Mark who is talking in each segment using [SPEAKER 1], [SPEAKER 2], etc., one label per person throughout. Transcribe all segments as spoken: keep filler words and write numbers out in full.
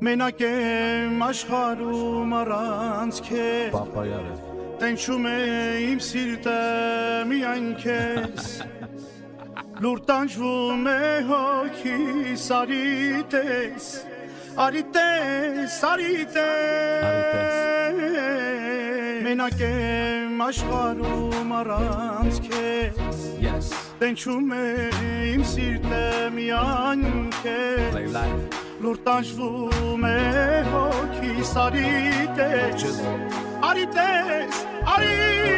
[SPEAKER 1] Մենակ եմ աշխարհում առանց քեզ
[SPEAKER 2] Պապայարը
[SPEAKER 1] Տենչում է իմ սիրտը միայն քեզ Լուր տանջվում է հոգիս արի տես Արի տես, արի տես Մենակ եմ աշխարհում առանց քեզ
[SPEAKER 2] Yes
[SPEAKER 1] Տենչում է իմ սիրտը միայն քեզ Լուր տանջվում է հոգիս արի տես Արի տես, արի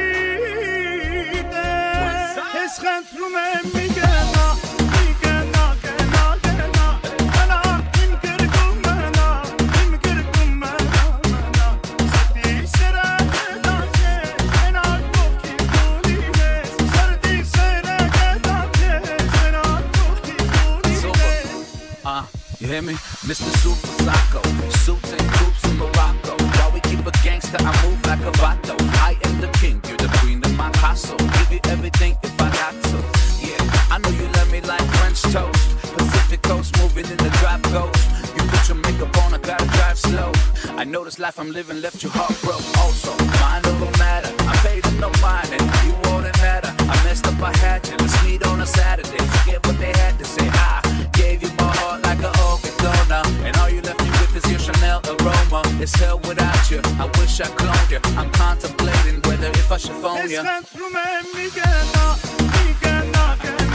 [SPEAKER 1] տես Ես խնդրում եմ մի գնա, մի գնա, գնա, գնա Գնա, իմ գրկում մնա, իմ գրկում մնա, մնա Սրտի սերը գետա քեզ, մենակ ովքից դու լինես Սրտի սերը գետա քեզ, մենակ ովքից դու լինես
[SPEAKER 2] Uh, you hear me? Mister Super Psycho Suits and coops in Morocco While we keep a gangster, I move like a vato I am the king, you're the queen of my castle Give you everything if I got to Yeah, I know you love me like French toast Pacific coast, moving in the drop ghost You put your makeup on, I gotta drive slow I know this life I'm living left you heartbroken Also, mind over matter I paid them no mind and you all that matter I messed up, I had to Let's meet on a Saturday Forget what they had to say I gave you my heart like an organ donor And all you left me with is your Chanel aroma It's hell without you, I wish I cloned you I'm contemplating whether if I should phone you
[SPEAKER 1] Ես խնդրում եմ մի գնա, մի գնա, գնա